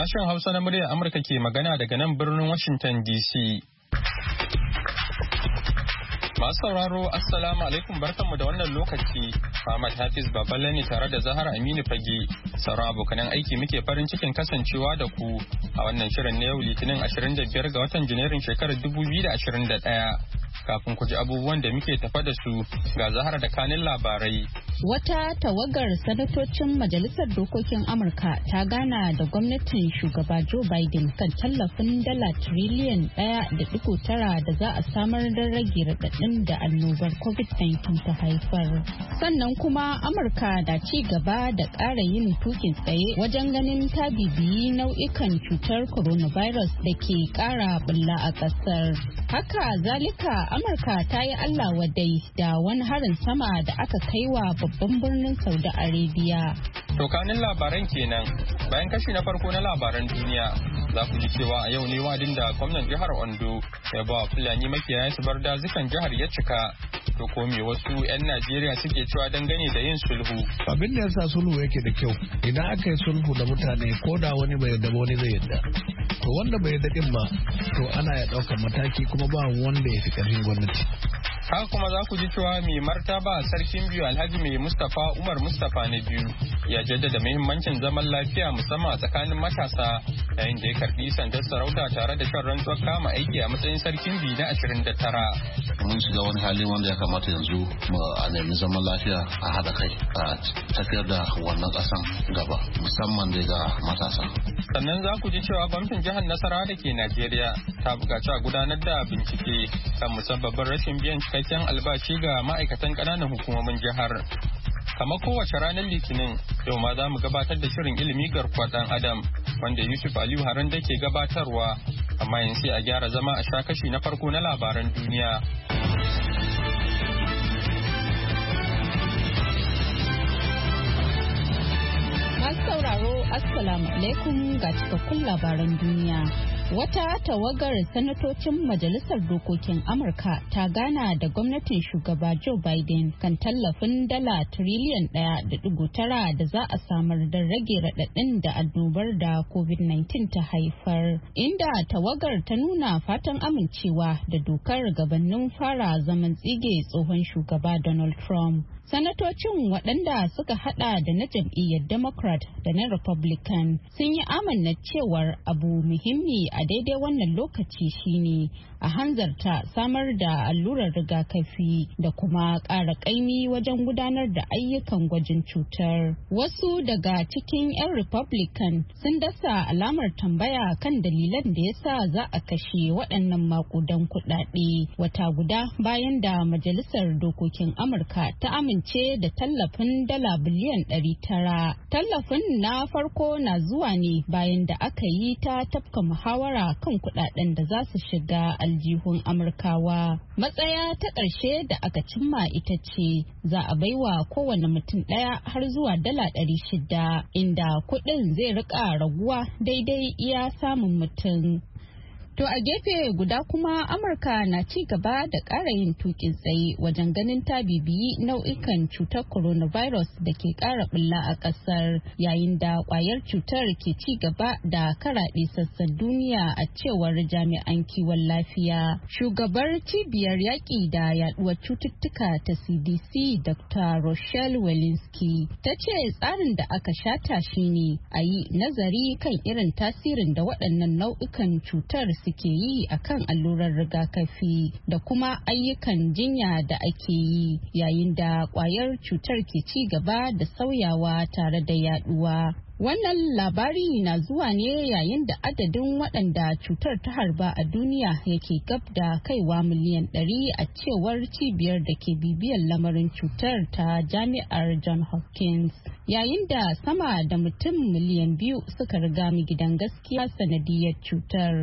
Sashen Hausa na muryar Amurka ke magana daga nan birnin Washington DC. Masu sauraro, Assalamu alaikum, barkanmu da wannan lokaci. Ahmad Hafiz Baballe ne tare da Zahar Aminu Fage. Sauran abokanan aiki muke farin cikin kasancewa da ku a wannan shirin na yau Litinin 25 ga watan Janairun shekarar 2021. Kafin ku ji abubuwan da muke tafa da su ga Zahara da kanin labarai. Wata tawagar sanatocin Majalisar Dokokin Amurka ta gana da gwamnatin shugaba Joe Biden kan tallafin dala tiriliyan 1.9 da za a samar da rage raɗaɗin da annobar COVID-19 ta haifar. Sannan kuma Amurka da ci gaba da ƙara yin tukin tsaye wajen ganin ta bibiyi nau'ikan cutar coronavirus da ke ƙara bulla a ƙasar. Haka zalika Amurka ta yi Allah wadai da wani harin sama da aka kai wa babban birnin Saudi Arabia. Tokanin labaran kenan bayan kashi na farko na labaran duniya za ku ji cewa a yau ne wadin da gwamnan jihar Ondo ya ba Fulani makiyaya su bar dazukan jihar ya cika. To ko me wasu 'yan Najeriya suke cewa dangane da yin sulhu? Abin da yasa sulhu yake da kyau idan aka yi sulhu da mutane ko da wani bai yarda wani zai yarda. To wanda bai yarda din ba to ana ya ɗaukar mataki kuma ba wanda ya fi ƙarfin gwamnati. Haka kuma za ku ji cewa mai martaba sarkin biyu Alhaji mai Mustapha Umar Mustapha na biyu ya jaddada muhimmancin zaman lafiya musamman a tsakanin matasa yayin da ya karbi sandar sarauta tare da shan rantsuwar kama aiki a matsayin sarkin biyu na 29. Mun shiga wani hali wanda ya kamata yanzu a nemi zaman lafiya a haɗa kai a tafiyar da wannan ƙasan gaba musamman daga matasa. Sannan za ku ji cewa gwamnatin jihar Nasarawa da ke Najeriya ta buƙaci a gudanar da bincike kan musabbabin rashin biyan cikakken albashi ga ma'aikatan ƙananan hukumomin jihar. Kamar kowace ranar Litinin, yau ma za mu gabatar da shirin ilimi garkuwa ɗan Adam wanda Yusuf Aliyu Haran da ke gabatarwa, amma yanzu sai a gyara zama a sha kashi na farko na labaran duniya. Masu sauraro, Assalamu alaikum ga cikakkun labaran duniya. Wata tawagar sanatocin Majalisar Dokokin Amurka ta gana da gwamnatin shugaba Joe Biden kan tallafin dala tiriliyan 1.9 da za a samar da rage raɗaɗin da annobar da COVID-19 ta haifar. Inda tawagar ta nuna fatan amincewa da dokar gabanin fara zaman tsige tsohon shugaba Donald Trump. Sanatocin waɗanda suka hada da na jam'iyyar Democrat da na Republican sun yi amanna cewar abu muhimmi a daidai wannan lokaci shine a hanzarta samar da allurar rigakafi da kuma ƙara ƙaimi wajen gudanar da ayyukan gwajin cutar. Wasu daga cikin 'yan Republican sun dasa alamar tambaya kan dalilan da yasa za a kashe waɗannan maƙudan kuɗaɗe wata guda bayan da Majalisar Dokokin Amurka ta amince da tallafin dala biliyan 900. Tallafin na farko na zuwa ne bayan da aka yi ta tafka muhawara kan kuɗaɗen da za su shiga aljihun Amurkawa. Matsaya ta ƙarshe da aka cimma ita ce za a baiwa kowane mutum ɗaya har zuwa dala 600 inda kuɗin zai riƙa raguwa daidai iya samun mutum. To a gefe guda kuma Amurka na ci gaba da ƙara yin tukin tsaye wajen ganin ta bibiyi nau'ikan cutar coronavirus da ke ƙara bulla a ƙasar yayin da ƙwayar cutar ke ci gaba da karaɗe sassan duniya a cewar jami'an kiwon lafiya. Shugabar cibiyar yaƙi da yaɗuwar cututtuka ta CDC Dr. Rochelle Walensky ta ce tsarin da aka shata shine a yi nazari kan irin tasirin da waɗannan nau'ikan cutar suke yi akan allurar rigakafi da kuma ayyukan jinya da ake yi yayin da kwayar cutar ke ci gaba da sauyawa tare da yaduwa. Wannan labari na zuwa ne yayin da adadin waɗanda cutar ta harba a duniya yake gab da kaiwa miliyan 100 a cewar cibiyar da ke bibiyar lamarin cutar ta jami'ar John Hopkins. Yayin da sama da mutum miliyan 2 suka riga mu gidan gaskiya sanadiyar cutar.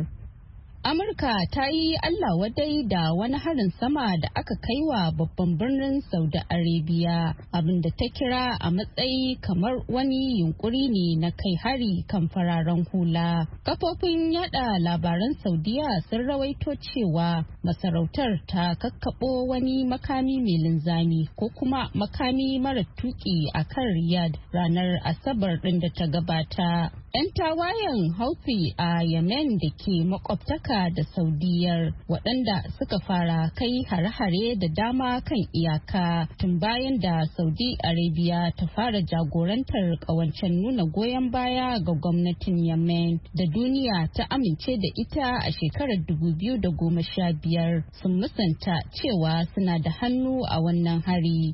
Amurka ta yi Allah wadai da wani harin sama da aka kai wa babban birnin Saudi Arabia abinda ta kira a matsayi kamar wani yunkuri ne na kai hari kan fararen hula. Kafofin yada labaran Saudiya sun rawaito cewa masarautar ta kakkabo wani makami mai linzami ko kuma makami mara tuki a kan Riyadh ranar Asabar din da ta gabata. 'Yan tawayen Houthi a Yemen da ke makwabtaka da Saudiyar waɗanda suka fara kai hare-hare da dama kan iyaka tun bayan da Saudi Arabia ta fara jagorantar ƙawancen nuna goyon baya ga gwamnatin Yemen da duniya ta amince da ita a shekarar 2015 sun musanta cewa suna da hannu a wannan hari.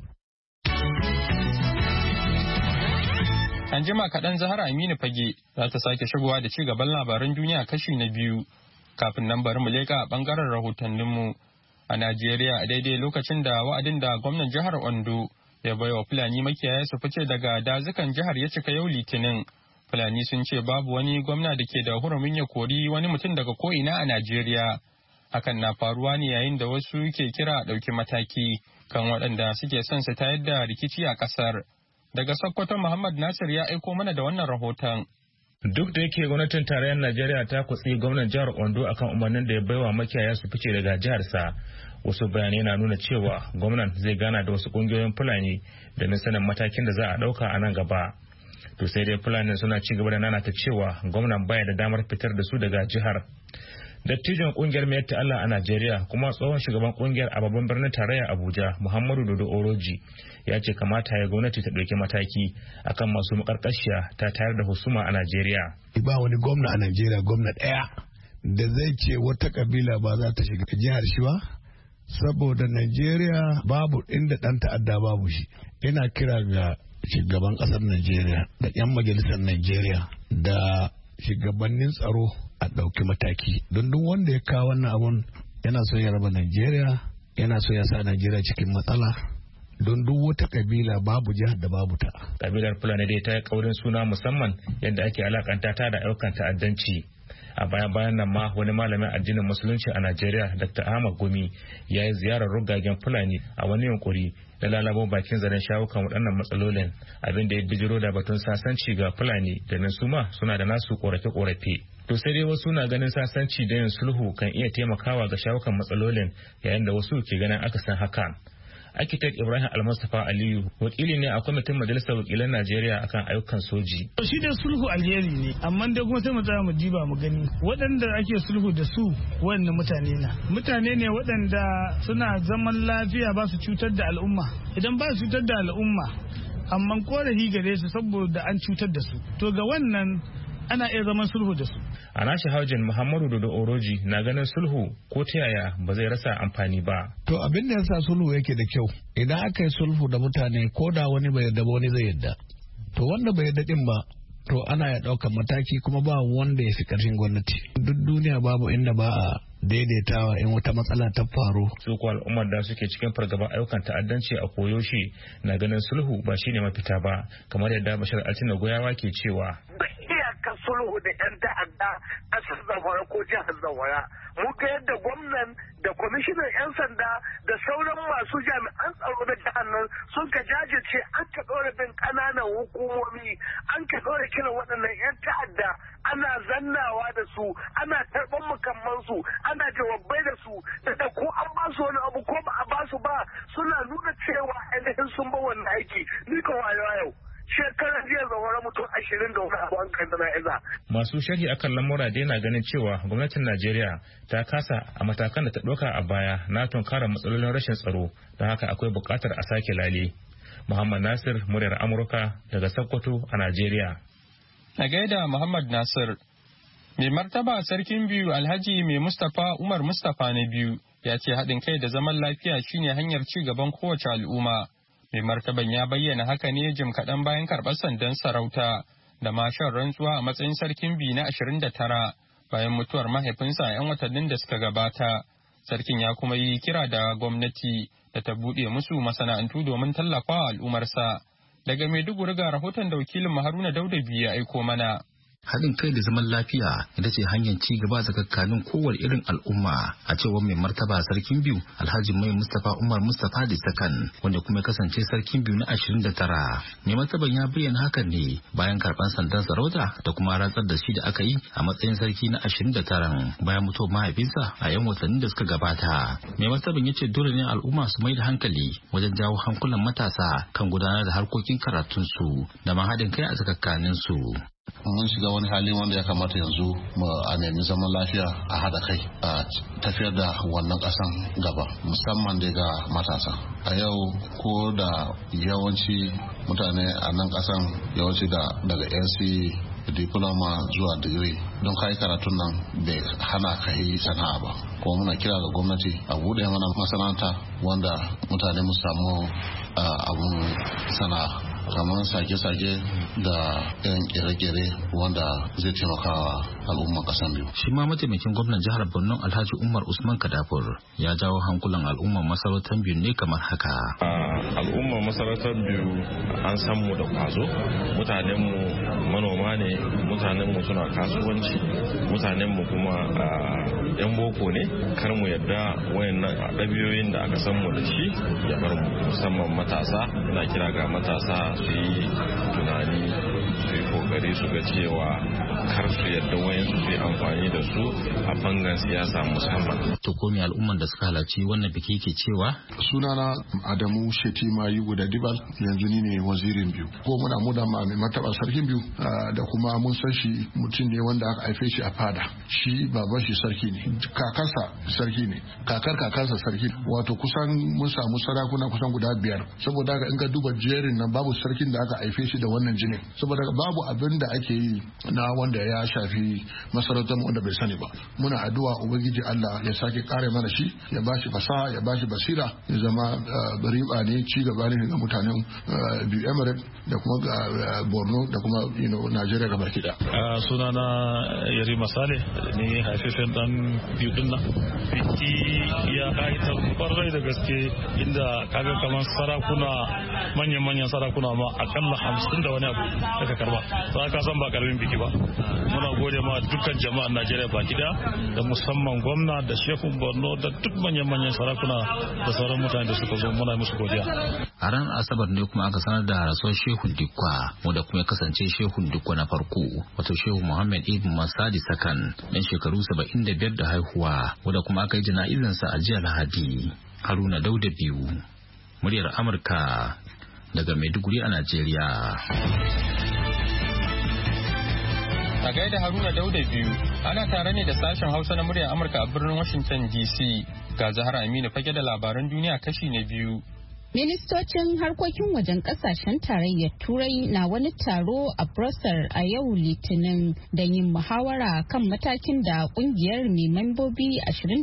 An jima kaɗan Zahra Aminu Fage za ta sake shigowa da ci gaban labaran duniya kashi na biyu. Kafin nan bari mu leƙa a ɓangaren rahotanninmu. A Najeriya a daidai lokacin da wa'adin da gwamnan jihar Ondo ya baiwa Fulani makiyaya su fice daga dazukan jihar ya cika yau Litinin. Fulani sun ce babu wani gwamna da ke da hurumin ya kori wani mutum daga ko'ina a Najeriya. Hakan na faruwa ne yayin da wasu ke kira a ɗauki mataki kan waɗanda suke son su tayar da rikici a ƙasar. Daga Sokoto Muhammad Nasir ya aiko mana da wannan rahoton. Duk da yake gwamnatin tarayyar Najeriya ta kutsi gwamnan jihar Ondo akan umarnin da ya baiwa makiyaya su fice daga jiharsa, wasu bayanai na nuna cewa gwamnan zai gana da wasu kungiyoyin Fulani domin sanin matakin da za a ɗauka a nan gaba. To sai dai Fulani suna ci gaba da nanata cewa gwamnan baya da damar fitar da su daga jihar. Dattijon kungiyar Mai Allah a Najeriya kuma tsohon shugaban kungiyar a babban birnin tarayya Abuja Muhammadu Dodo Oroji ya ce kamata ya gwamnati ta ɗauki mataki akan masu makarkashiya ta tayar da husuma a Najeriya. Ba wani gwamna a Najeriya gwamna ɗaya da zai ce wata kabila ba za ta shiga jihar shi ba, saboda Najeriya babu inda ɗan ta'adda babu shi. Ina kira ga shugaban ƙasar Najeriya da 'yan majalisar Najeriya da shugabannin tsaro a ɗauki mataki don duk wanda ya kawo wannan abun yana so ya raba Najeriya, yana so ya sa Najeriya cikin matsala don duk wata kabila babu jihar da babu ta. Kabilar Fulani dai ta yi kaurin suna musamman yadda ake alakanta ta da ayyukan ta'addanci. A bayan nan ma wani malamin addinin musulunci a Najeriya Dr. Ahmad Gumi ya yi ziyarar rugagen Fulani a wani yunkuri da lalabo bakin zaren shawukan waɗannan matsalolin, abin da ya bijiro da batun sasanci ga Fulani da su ma suna da nasu korafe-korafe. To sai dai wasu na ganin sasanci da yin sulhu kan iya taimakawa ga shawukan matsalolin yayin da wasu ke ganin akasin hakan. Architect Ibrahim Almustafa Aliyu wakili ne a kwamitin Majalisar Wakilan Najeriya akan ayyukan soji. Shi dai sulhu alheri ne, amma dai kuma sai mu tsaya mu diba mu gani waɗanda ake sulhu da su wannan mutane ne waɗanda suna zaman lafiya ba su cutar da al'umma. Idan ba su cutar da al'umma amma korafi gare su saboda an cutar da su, to ga wannan ana iya zaman sulhu da su. A nashi haujin Muhammadu Dodo Oroji na ganin sulhu ko ta yaya ba zai rasa amfani ba. To abin da yasa sulhu yake da kyau, idan aka yi sulhu da mutane ko da wani bai yarda ba wani zai yarda. To wanda bai yarda din ba, to ana ya ɗaukar mataki kuma ba wanda ya fi ƙarfin gwamnati. Duk duniya babu inda ba a daidaitawa in wata matsala ta faru. Su ko al'ummar da suke cikin fargaban ayyukan ta'addanci a koyaushe na ganin sulhu ba shine mafita ba, kamar yadda Bashir Altina Goyawa ke cewa. Sulhu da 'yan ta'adda ƙasar Zamfara ko jihar Zamfara. Mu ga yadda gwamnan da kwamishinan 'yan sanda da sauran masu jami'an tsaro na jihar nan sun ka jajirce an ka ɗora bin ƙananan hukumomi, an ka ɗora kiran waɗannan 'yan ta'adda, ana zannawa da su, ana tarban makamansu, ana jawabai da su, da ko an ba su wani abu ko ba a ba su ba suna nuna cewa ainihin sun ba wannan aiki. Ni ka wayo yau. Shekarar jiya zawara mutum 20 da wani abu an kai iza. Masu sharhi akan lamura dai na ganin cewa gwamnatin Najeriya ta kasa a matakan da ta ɗauka a baya na tunkarar matsalolin rashin tsaro, don haka akwai buƙatar a sake lale. Muhammad Nasir, muryar Amurka daga Sokoto a Najeriya. A gaida Muhammad Nasir. Mai martaba sarkin biyu Alhaji Mai Mustapha Umar Mustapha na biyu ya ce haɗin kai da zaman lafiya shine hanyar ci gaban kowace al'umma. Mai martaban ya bayyana haka ne jim kaɗan bayan karɓar sandan sarauta da ma shan rantsuwa a matsayin sarkin biyu na 29 bayan mutuwar mahaifinsa a 'yan watannin da suka gabata. Sarkin ya kuma yi kira da gwamnati da ta buɗe musu masana'antu domin tallafawa al'ummarsa. Daga Maiduguri ga rahoton da wakilin Haruna Daudabi ya aiko mana. Haɗin kai da zaman lafiya ita ce hanyar ci gaba tsakanin kowane irin al'umma, a cewar mai martaba sarkin biyu Alhaji Mai Mustapha Umar Mustapha da Sakan, wanda kuma ya kasance sarkin biyu na 29. Mai martaban ya bayyana hakan ne bayan karɓar sandan sarauta da kuma rantsar da shi da aka yi a matsayin sarki na 29 bayan mutuwar mahaifinsa a 'yan watannin da suka gabata. Mai martaban ya ce dole ne al'umma su mai da hankali wajen jawo hankulan matasa kan gudanar da harkokin karatunsu da ma haɗin kai a tsakaninsu. mun shiga wani hali wanda ya kamata yanzu a nemi zaman lafiya a hada kai a tafiyar da wannan kasan gaba, musamman daga matasa. A yau ko da yawanci mutane a nan kasan yawanci daga NC diploma zuwa digiri don kai karatun nan bai hana ka yi sana'a ba. Kuma muna kira ga gwamnati a bude mana masana'anta wanda mutane mu samu abun sana'a, kamar sake-sake da yan kere-kere wanda zai taimaka wa al'umman kasan biyu. Shi ma mataimakin gwamnan jihar Borno Alhaji Umar Usman Kadafur ya jawo hankulan al'umman masarautar biyu ne kamar haka. Al'umman masarautar biyu an san mu da kwazo, mutanen mu manoma ne, mutanen mu suna kasuwanci, mutanen mu kuma yan boko ne. Kar mu yadda wayannan ɗabi'oyin da aka san mu da shi ya bar mu, musamman matasa. Ina kira ga matasa su yi tunani, su yi kokari su ga cewa kar su yadda wayansu su yi amfani da su a bangan siyasa musamman. To ko me al'umman da suka halarci wannan biki ke cewa? Sunana Adamu Shetima Yugo da Dibal, yanzu ni ne wazirin biyu. Ko muna mu da mai martaba sarkin biyu da kuma mun san shi mutum ne wanda aka haife shi a fada. Shi baban shi sarki ne, kakarsa sarki ne, kakarsa sarki ne. Wato kusan mun samu sarakuna kusan guda 5. Saboda haka in ka duba jerin nan babu sarkin da aka haife shi da wannan jinin. Saboda babu abin da ake yi na wanda ya shafi masarautar wanda bai sani ba. Muna addu'a ubangiji Allah ya sake kare mana shi, ya bashi fasaha, ya bashi basira, ya zama riba ne, ci gaba ne ga mutanen biyu Emirate da kuma Borno da kuma Najeriya gaba ki da. Sunana Yari Masale, ni haifafen dan biyu din nan. Biki ya kaita kwarai da gaske, inda kaga kamar sarakuna, manyan sarakuna ma akalla 50 da wani abu daga karba. To aka san ba karamin biki ba. Muna gode ma dukkan jama'an Najeriya baki da musamman gwamna da shehun Borno da duk manyan sarakuna da sauran mutane da suka zo, muna musu godiya. A ran Asabar ne kuma aka sanar da rasuwar Shehun Dikwa, wanda kuma ya kasance Shehun Dikwa na farko, wato Shehu Muhammad Ibn Masadi Sakan, dan shekaru 75 da haihuwa, wanda kuma aka yi jana'izansa a jiya Lahadi. Haruna Dauda biyu, muryar Amurka daga Maiduguri a Najeriya. A gaida Haruna Dauda biyu, ana tare ne da sashen Hausa na muryar Amurka a birnin Washington DC. Ga Zahra Aminu fage da labaran duniya kashi na biyu. Ministocin harkokin wajen kasashen tarayyar Turai na wani taro a Brussels a yau Litinin don yin muhawara kan matakin da kungiyar mai membobi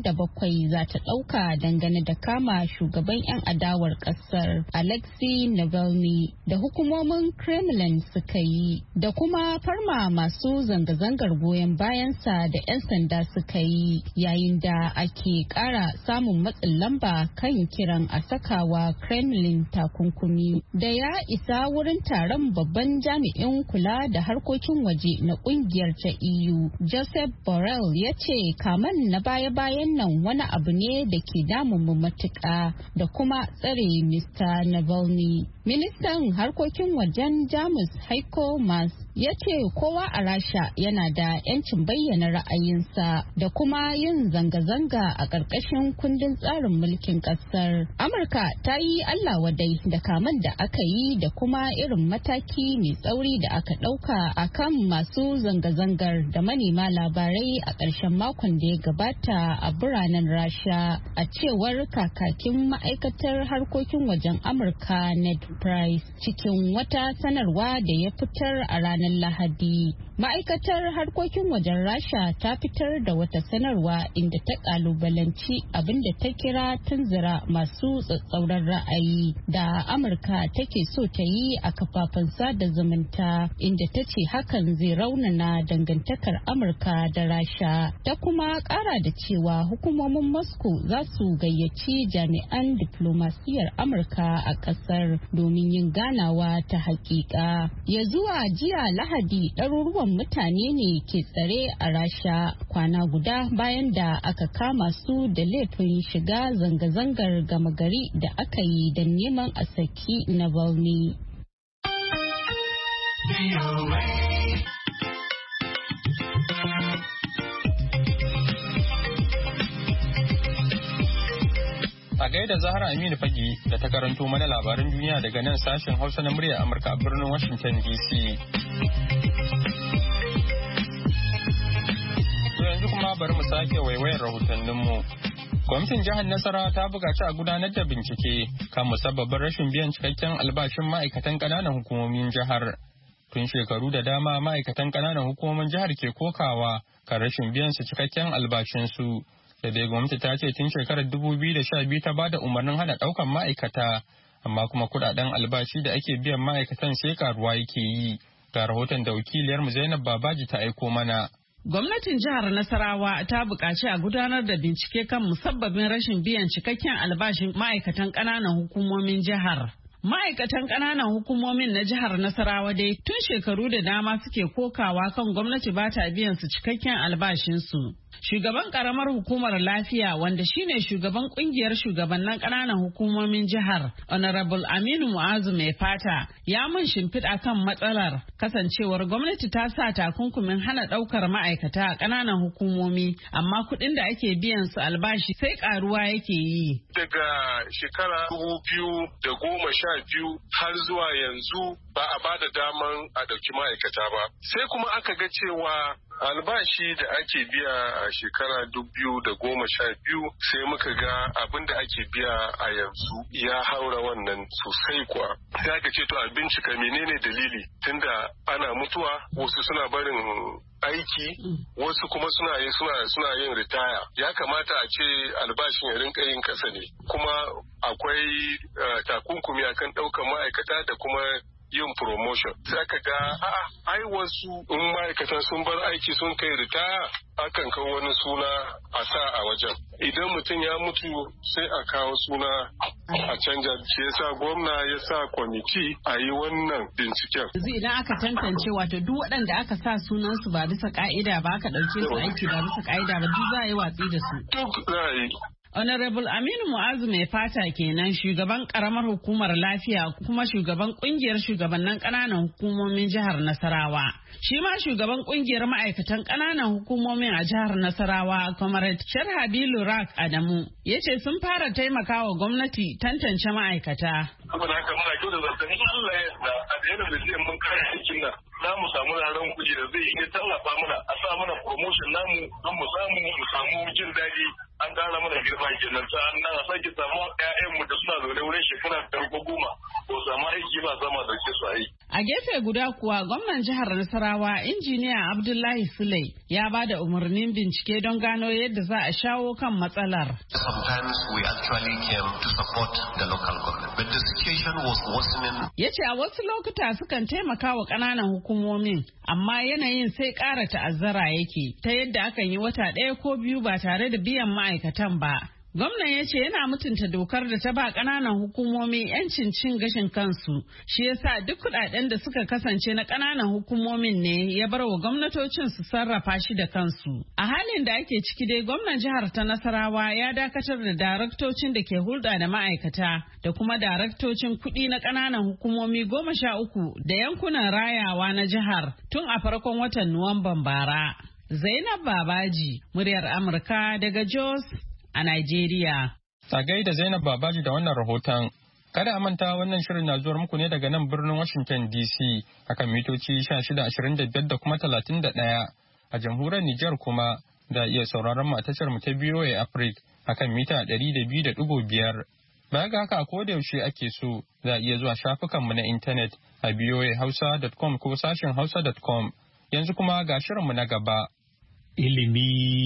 27 za ta ɗauka dangane da kama shugaban 'yan adawar ƙasar Alexei Navalny da hukumomin Kremlin suka yi, da kuma farma masu zanga-zangar goyon bayansa da 'yan sanda suka yi, yayin da ake ƙara samun matsin lamba kan kiran a sakawa Kremlin takunkumi. Da ya isa wurin taron, babban jami'in kula da harkokin waje na kungiyar ta EU, Joseph Borrell, ya ce kaman na baya-bayan nan wani abu ne da ke damun mu matuƙa da kuma tsare Mr. Navalny. Ministan harkokin wajen Jamus Heiko Maas ya ce kowa a Rasha yana da 'yancin bayyana ra'ayinsa da kuma yin zanga-zanga a ƙarƙashin kundin tsarin mulkin ƙasar. Amurka ta yi Allah wadai da kaman da aka yi da kuma irin mataki mai tsauri da aka ɗauka a kan masu zanga-zangar da manema labarai a ƙarshen makon da ya gabata a biranen Rasha, a cewar kakakin ma'aikatar harkokin wajen Amurka Ned Price cikin wata sanarwa da ya fitar a ranar Lahadi. Ma'aikatar harkokin wajen Rasha ta fitar da wata sanarwa inda ta kalubalanci abinda ta kira tunzura masu tsatsauran ra'ayi da Amurka take so ta yi a kafafen sada zumunta, inda ta ce hakan zai raunana dangantakar Amurka da Rasha. Ta kuma kara da cewa hukumomin Moscow za su gayyaci jami'an diplomasiyar Amurka a kasar domin yin ganawa ta hakika. Ya zuwa jiya Lahadi, ɗaruruwan mutane ne ke tsare a Rasha kwana guda bayan da aka kama su da laifin shiga zanga-zangar gama gari da aka yi da neman a saki Navalny. A gaida Zahra Aminu Fagi da ta karanto mana labaran duniya daga nan sashen Hausa na muryar Amurka a birnin Washington DC. To yanzu kuma bari mu sake waiwayar rahotanninmu. Gwamnatin jihar Nasarawa ta buƙaci a gudanar da bincike kan musabbabin rashin biyan cikakken albashin ma'aikatan ƙananan hukumomin jihar. Tun shekaru da dama ma'aikatan ƙananan hukumomin jihar ke kokawa kan rashin biyan su cikakken albashinsu. Da dai gwamnati ta ce tun shekarar 2012 ta ba da umarnin hana ɗaukan ma'aikata, amma kuma kuɗaɗen albashi da ake biyan ma'aikatan sai karuwa yake yi. Ga rahoton da wakiliyarmu Zainab Babaji ta aiko mana. Gwamnatin jihar Nasarawa ta buƙaci a gudanar da bincike kan musabbabin rashin biyan cikakken albashin ma'aikatan ƙananan hukumomin jihar. Ma'aikatan ƙananan hukumomin na jihar Nasarawa dai tun shekaru da dama suke kokawa kan gwamnati ba ta biyan su cikakken albashinsu. Shugaban karamar hukumar lafiya wanda shine shugaban kungiyar shugabannin ƙananan hukumomin jihar Honorable Aminu Mu'azu mai fata ya mun shimfiɗa kan matsalar kasancewar gwamnati ta sa takunkumin hana ɗaukar ma'aikata a ƙananan hukumomi amma kuɗin da ake biyan su albashi sai ƙaruwa yake yi. Daga shekara 2012 har zuwa yanzu ba a bada daman a ɗauki ma'aikata ba. Sai kuma aka ga cewa albashi da ake biya a shekara 2012 sai muka ga abin da ake biya a yanzu ya haura wannan sosai kuwa. Sai aka ce to a bincika menene dalili tunda ana mutuwa wasu suna barin aiki wasu kuma suna yin ritaya. Ya kamata a ce albashin ya rinka yin kasa ne kuma akwai takunkumi akan ɗaukar ma'aikata da kuma yin promotion. Sai aka ga ai wasu in ma'aikata sun bar aiki sun kai ritaya akan kawo wani suna a sa a wajen. Idan mutum ya mutu sai a kawo suna a canja. Shi yasa gwamna ya sa kwamiti a yi wannan binciken. Yanzu idan aka tantance wato duk waɗanda aka sa sunansu ba bisa ka'ida ba aka ɗauke su aiki ba bisa ka'ida ba duk za a yi watsi da su. Duk za a yi. Honorable Aminu Mu'azu mai fata kenan shugaban karamar hukumar lafiya kuma shugaban kungiyar shugabannin ƙananan hukumomin jihar Nasarawa. Shi ma shugaban kungiyar ma'aikatan ƙananan hukumomin a jihar Nasarawa, Comrade Sharhabilu Rak Adamu, ya ce sun fara taimakawa gwamnati tantance ma'aikata. Saboda haka muna kyau da zartani Allah ya da a da yadda zai mun kare aikin nan. Za mu samu ranar kuɗi da zai iya tallafa mana a sa mana promotion namu don mu samu jin daɗi an ƙara mana girma kenan sa'an nan a sake samu ƴaƴanmu da suna zaune wurin shekara 10 ko samu aiki ba sama da ke su aiki. A gefe guda kuwa gwamnan jihar Nasarawa injiniya Abdullahi Sule ya ba da umarnin bincike don gano yadda za a shawo kan matsalar. Sometimes we actually came to support the local government, but the situation was worsening. Ya ce a wasu lokuta sukan taimaka wa ƙananan hukumomin, amma yanayin sai ƙara ta'azzara yake, ta yadda akan yi wata 1 ko 2 ba tare da biyan ma'aikatan ba. Gwamnan ya ce yana mutunta dokar da ta ba ƙananan hukumomi 'yancin cin gashin kansu, shi yasa duk kuɗaɗen da suka kasance na ƙananan hukumomin ne ya bar wa gwamnatocin su sarrafa shi da kansu. A halin da ake ciki dai gwamnan jihar ta Nasarawa ya dakatar da daraktocin da ke hulɗa da ma'aikata da kuma daraktocin kuɗi na ƙananan hukumomi 13 da yankunan rayawa na jihar tun a farkon watan Nuwamban bara. Zainab Babaji, muryar Amurka daga Jos a Najeriya. A gaida Zainab Babaji da wannan rahoton. Kada a manta wannan shirin na zuwar muku ne daga nan birnin Washington DC akan mitoci 1625 da kuma 31 a jamhuriyar Nijar kuma da iya sauraron mu a tashar mu ta BOA Africa akan mita 200.5. Baya ga haka ko da yaushe ake so za a iya zuwa shafukan mu na intanet a boahausa.com ko sashin hausa.com. Yanzu kuma ga shirin mu na gaba. Ilimi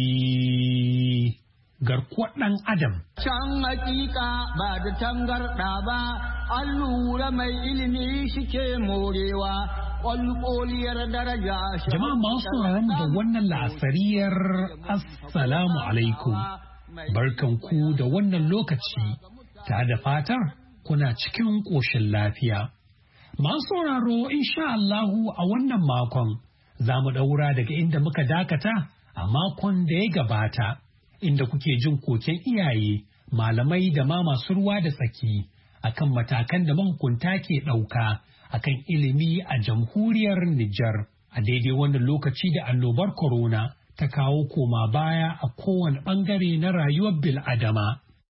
garkuwar ɗan adam. Can hakika ba da tangarɗa ba, an lura mai ilimi shike morewa, ƙwalƙoliyar daraja. Jama'a masu sauraron da wannan la'asariyar Assalamu alaikum. Barkanku da wannan lokaci, ta da fatar kuna cikin ƙoshin lafiya. Masu sauraro insha Allahu a wannan makon, za mu ɗaura daga inda muka dakata a makon da ya gabata. Inda kuke jin koken iyaye, malamai da ma masu ruwa da tsaki akan matakan da mahukunta ke ɗauka akan ilimi a jamhuriyar Nijar a daidai wannan lokaci da annobar corona ta kawo koma baya a kowane ɓangare na rayuwar bil'adama.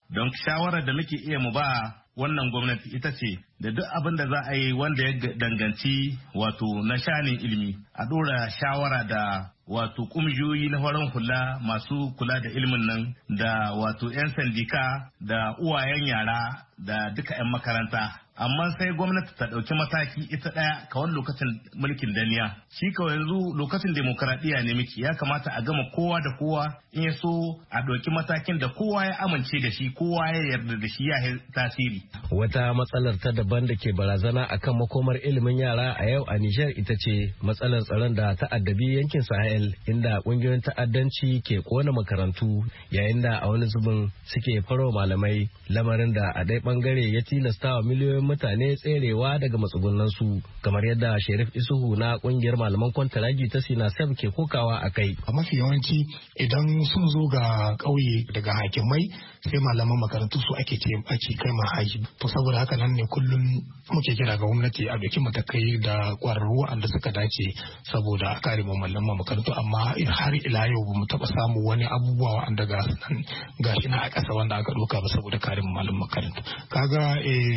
don shawarar da muke iya mu ba wannan gwamnati ita ce da duk abin da za a yi wanda ya danganci wato na shanin ilimi a ɗora shawara da wato ƙungiyoyi na farin hula masu kula da ilimin nan da wato 'yan sandika da uwayen yara da duka 'yan makaranta. Amma sai gwamnati ta ɗauki mataki ita ɗaya kawai lokacin mulkin danniya. Shi kawai yanzu lokacin demokaradiyya ne miki ya kamata a gama kowa da kowa in ya so a ɗauki matakin da kowa ya amince da shi kowa ya yarda da shi ya tasiri. Wata matsalar ta daban da ke barazana akan makomar ilimin yara a yau a Nijar ita ce matsalar tsaron da ta'addabi yankin Sahel inda ƙungiyoyin ta'addanci ke kona makarantu yayin da a wani zubin suke faro malamai lamarin da a ɗaya ɓangare ya tilasta wa miliyoyin mutane tserewa daga matsugunansu kamar yadda Sherif Isuhu na ƙungiyar malaman kwantaragi ta Sinasef ke kokawa a kai. A mafi yawanci idan sun zo ga ƙauye daga hakimai sai malaman makarantu su ake kai ma haji. To saboda haka nan ne kullum muke kira ga gwamnati a doki matakai da ƙwararru wanda suka dace saboda a kare malaman makarantu amma har ila yau ba mu taɓa samu wani abubuwa wanda gashi na a ƙasa wanda aka ɗauka ba saboda kare malaman makarantu. Kaga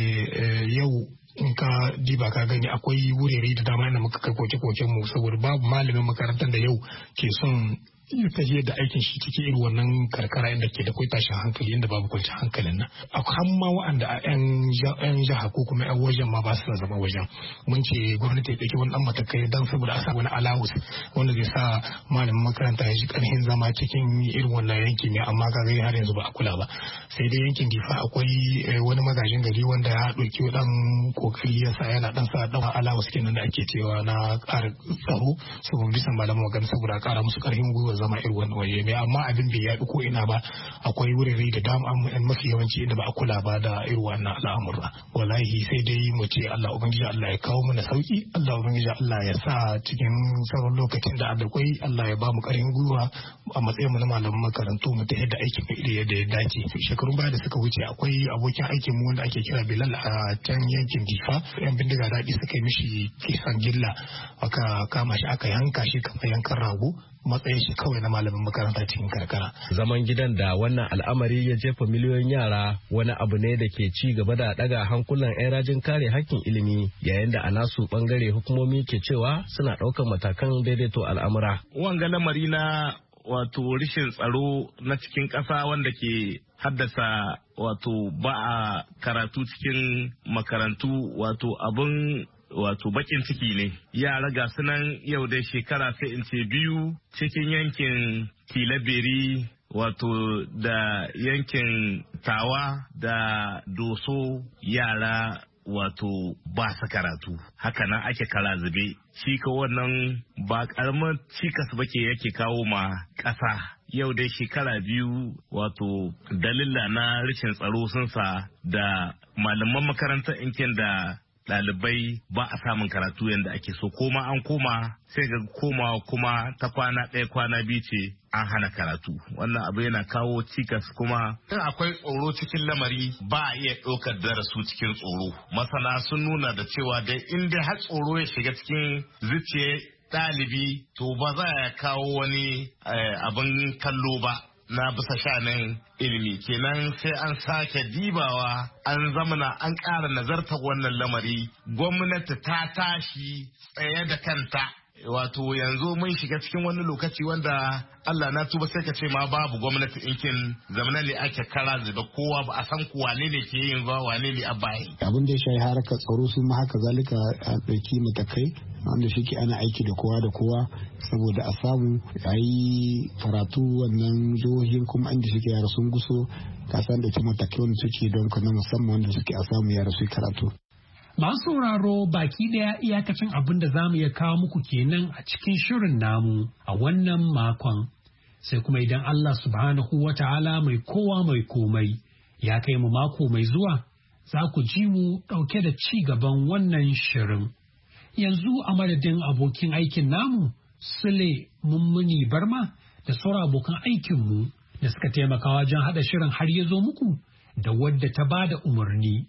yau in ka diba ka gani akwai wurare da dama inda muka kai koke-koken mu saboda babu malamin makarantar da yau ke son tafiyar da aikin shi cikin irin wannan karkara inda ke da kwai tashin hankali inda babu kwanciyar hankalin nan akwai ma wa'anda a yan jiha ko kuma yan wajen ma ba su zama wajen mun ce gwamnati ya ɗauki wani ɗan matakai don saboda a sa wani alawus wanda zai sa malamin makaranta ya ji ƙarfin zama cikin irin wannan yanki ne amma ka gani har yanzu ba a kula ba sai dai yankin difa akwai wani magajin gari wanda ya ɗauki ɗan kokari ya sa yana ɗan sa ɗan alawus kenan da ake cewa na ƙara tsaro saboda bisan malaman magana saboda ƙara musu ƙarfin gwiwa zama irin wannan waje mai amma abin bai yaɗu ko ina ba akwai wurare da dama mafi yawanci inda ba a kula ba da irin wannan al'amura wallahi sai dai mu ce Allah ubangiji Allah ya kawo mana sauki Allah ubangiji Allah ya sa cikin sauran lokacin da akwai Allah ya ba mu ƙarfin gwiwa a matsayin mu na malaman makarantu mu ta yadda aikin mu yadda ya dace shekarun baya da suka wuce akwai abokin aikin mu wanda ake kira Bilal a can yankin Difa yan bindiga daɗi suka yi mishi kisan gilla aka kama shi aka yanka shi kamar yankan rago matsayin shi kawai na malamin makaranta cikin karkara. Zaman gidan da wannan al'amari ya jefa miliyoyin yara wani abu ne da ke ci gaba da daga hankulan 'yan rajin kare hakkin ilimi yayin da a nasu bangare hukumomi ke cewa suna ɗaukar matakan daidaito al'amura. Wanga lamari na wato rashin tsaro na cikin ƙasa wanda ke haddasa wato ba a karatu cikin makarantu wato abun wato bakin ciki ne yara ga sunan yau da shekara sai in ce biyu cikin yankin Tilaberi wato da yankin Tawa da Doso yara wato ba su karatu haka nan ake kara zube shi ka wannan ba karamin cikas ba ke yake kawo ma ƙasa yau dai shekara biyu wato dalila na rashin tsaro sun sa da malaman makarantar inkin da ɗalibai ba a samun karatu yadda ake so koma an koma sai ga komawa kuma ta kwana ɗaya kwana biyu ce an hana karatu wannan abu yana kawo cikas kuma in akwai tsoro cikin lamari ba a iya ɗaukar darasu cikin tsoro masana sun nuna da cewa dai in dai har tsoro ya shiga cikin zuciyar ɗalibi to ba za ya kawo wani abin kallo ba na bisa shanin ilimi kenan sai an sake dibawa an zamana an ƙara nazartar wannan lamari gwamnati ta tashi tsaye da kanta wato yanzu mun shiga cikin wani lokaci wanda Allah na tuba sai ka ce ma babu gwamnati inkin zamana ne ake kara zuba kowa ba a san ku wane ne ke yin ba wane ne a bayi abin da ya shayi harkar tsaro su ma haka zalika a ɗauki matakai wanda shi ke ana aiki da kowa saboda a samu a yi karatu wannan jihohin kuma inda suke yara sun guso kasan da matakai wanda suke don kana musamman wanda suke a samu yara su karatu. Masu sauraro baki ɗaya iyakacin abin da za mu iya kawo muku kenan a cikin shirin namu a wannan makon. Sai kuma idan Allah subhanahu wa ta'ala mai kowa mai komai ya kai mu mako mai zuwa za ku ji mu ɗauke da ci gaban wannan shirin. Yanzu a madadin abokin aikin namu Sule Mummuni Barma da sauran abokan aikinmu da suka taimaka wajen haɗa shirin har ya zo muku da wadda ta ba da umarni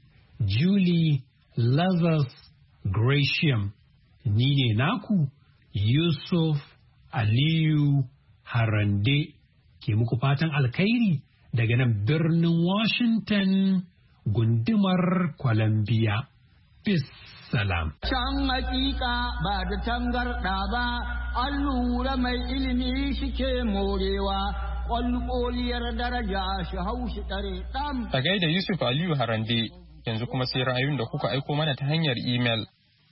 Julie Lazarus Gratiam, ni ne naku Yusuf Aliyu Harande ke muku fatan alkhairi daga nan birnin Washington gundumar Columbia. Peace. Salam. Can hakika ba da tangarɗa ba, an lura mai ilimi shike morewa, ƙwalƙoliyar daraja shi haushi ɗare ɗan. A gaida Yusuf Aliyu Harande, yanzu kuma sai ra'ayoyin da kuka aiko mana ta hanyar imel.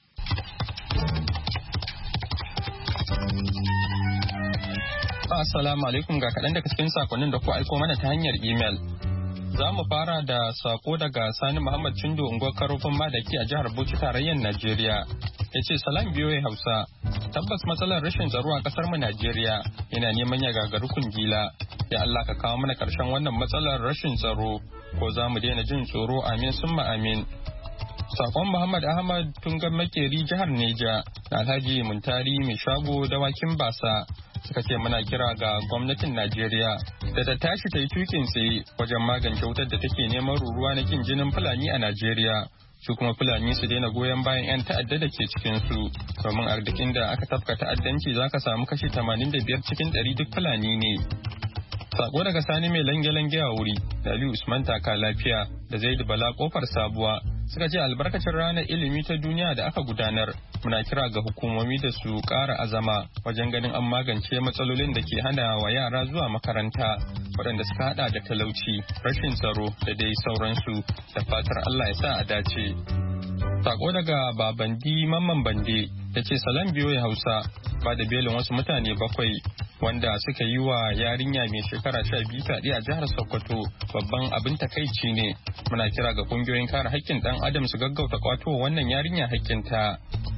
Assalamu alaikum, ga kaɗan daga cikin sakonnin da kuka aiko mana ta hanyar imel. Za mu fara da sako daga Sani Muhammad Chindo unguwar Karofin Madaki a jihar Bauchi tarayyar Najeriya. Ya ce salam biyoyi Hausa, tabbas matsalar rashin tsaro a kasar mu Najeriya yana neman ya gagaru kungila. Ya Allah ka kawo mana karshen wannan matsalar rashin tsaro ko za mu daina jin tsoro, amin summa amin. Sakon Muhammad Ahmad Tungan Makeri jihar Neja da Alhaji Muntari mai shago dawakin basa suka ce muna kira ga gwamnatin Najeriya da ta tashi ta yi tukin tsaye wajen magance wutar da take neman ruruwa na kin jinin Fulani a Najeriya. Su kuma Fulani su daina goyon bayan 'yan ta'adda da ke cikin su, domin arzikin da aka tafka ta'addanci za ka samu kashi 85 cikin 100 duk Fulani ne. Sako daga Sani mai lange-lange a wuri, da Ali Usman Taka Lafiya da Zaidu Bala Kofar Sabuwa suka ce albarkacin ranar ilimi ta duniya da aka gudanar, muna kira ga hukumomi da su ƙara azama wajen ganin an magance matsalolin da ke hana wa yara zuwa makaranta, waɗanda suka hada da talauci, rashin tsaro da dai sauransu, da fatar Allah ya sa a dace. Sako daga Babandi Mamman Bande da ce salam biyoyi Hausa, ba da belin wasu mutane 7 wanda suka yi wa yarinya mai shekara 12 fyaɗe a jihar Sokoto babban abin takaici ne. Muna kira ga kungiyoyin kare haƙƙin ɗan adam su gaggauta kwato wannan yarinya haƙƙinta.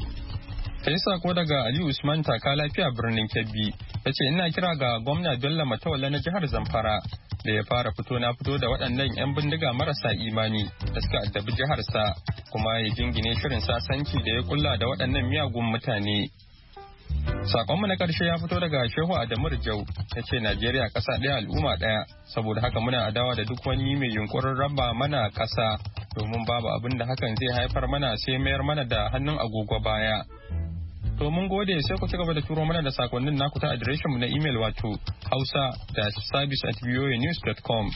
Sai sako daga Ali Usman Taka Lafiya birnin Kebbi ya ce ina kira ga gwamna Bello Matawalle na jihar Zamfara da ya fara fito na fito da waɗannan 'yan bindiga marasa imani da suka addabi jiharsa, kuma ya jingine shirin sasanci da ya kulla da waɗannan miyagun mutane. Sakonmu na ƙarshe ya fito daga Shehu Adamu Rijau ya ce Najeriya ƙasa ɗaya al'umma ɗaya, saboda haka muna adawa da duk wani mai yunkurin raba mana ƙasa, domin babu abin da hakan zai haifar mana sai mayar mana da hannun agogo baya. To mun gode, sai ku ci gaba da turo mana da sakonnin naku ta adireshin mu na imel wato hausa-service@voanews.com.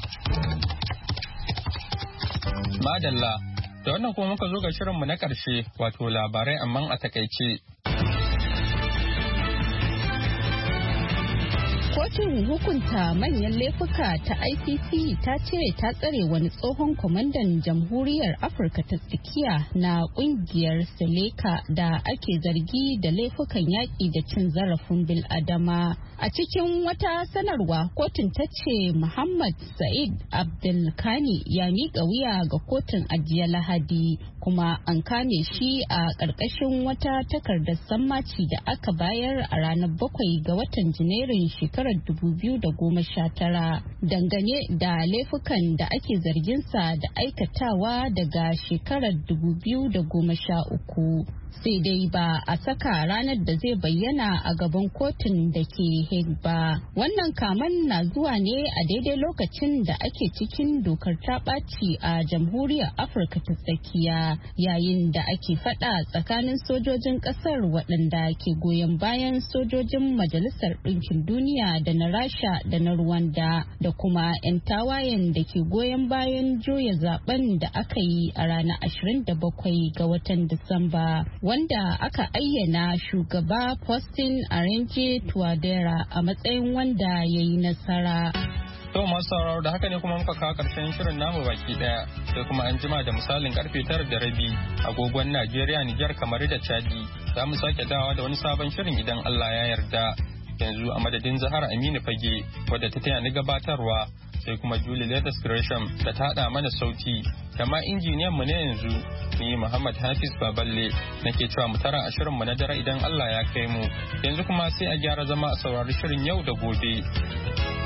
Madalla, da wannan kuma muka zo ga shirinmu na ƙarshe wato labarai amma a takaice. Kotun hukunta manyan laifuka ta ICC ta ce ta tsare wani tsohon kwamandan Jamhuriyar Afirka ta Tsakiya na kungiyar Seleka da ake zargi da laifukan yaƙi da cin zarafin bil'adama. A cikin wata sanarwa, kotun ta ce Muhammad Sa'id Abdulkani ya miƙa wuya ga kotun a jiya Lahadi, kuma an kame shi a ƙarƙashin wata takardar sammaci da aka bayar a ranar 7 ga watan Janairun shekarar 2019 dangane da laifukan da ake zarginsa da aikatawa daga shekarar 2013. Sai dai ba a saka ranar da zai bayyana a gaban kotun da ke Hague ba. Wannan kaman na zuwa ne a daidai lokacin da ake cikin dokar ta ɓaci a Jamhuriyar Afirka ta Tsakiya, yayin da ake faɗa tsakanin sojojin ƙasar waɗanda ke goyon bayan sojojin Majalisar Ɗinkin Duniya da na Rasha da na Rwanda, da kuma 'yan tawayen da ke goyon bayan juya zaben da aka yi a ranar 27 ga watan Disamba, wanda aka ayyana shugaba Faustin Archange Touadera a matsayin wanda ya yi nasara. To masu sauraro, da haka ne kuma muka kawo karshen shirin namu baki daya, sai kuma an jima da misalin karfe 9:30 agogon Najeriya, Nijar, kamar da Chadi. Za mu sake dawa da wani sabon shirin idan Allah ya yarda. Yanzu a madadin Zahara Aminu Fage wadda ta taya ni gabatarwa, sai kuma Julie Leathers Gresham da ta haɗa mana sauti, da ma injiniyan mu ne yanzu ni Muhammad Hafiz Baballe nake cewa mu tara a shirin mu na dare idan Allah ya kai mu. Yanzu kuma sai a gyara zama a saurari shirin yau da gobe.